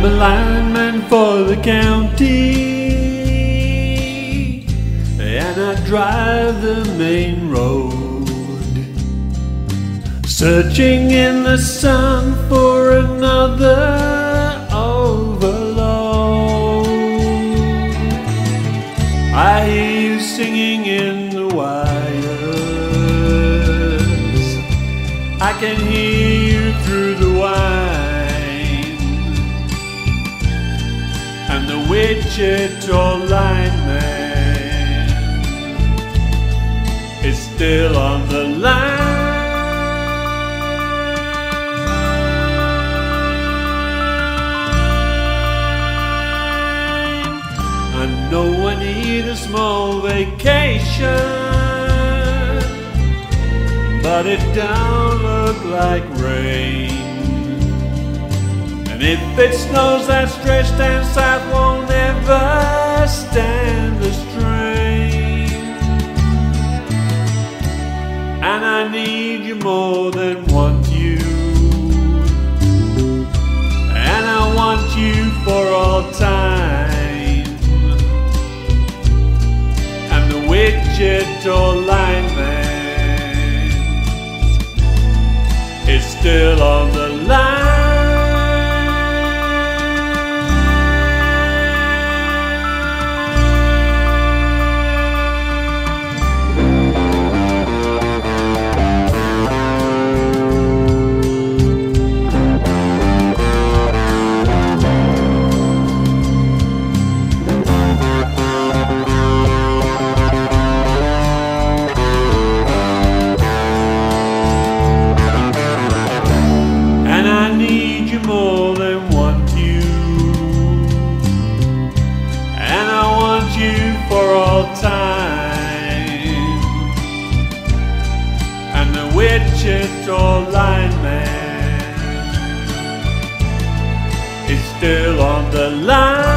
a lineman for the county, and I drive the main road, searching in the sun for another overload. I hear you singing in the wires, I can hear you through the wine, and the Wichita lineman is still on the line. I know I need a small vacation, but it don't look like rain. And if it snows, that stretch down south won't ever stand the strain. And I need you more than want you, and I want you for all time. And the Wichita lineman is still on the line. More than want you, and I want you for all time. And the Wichita lineman is still on the line.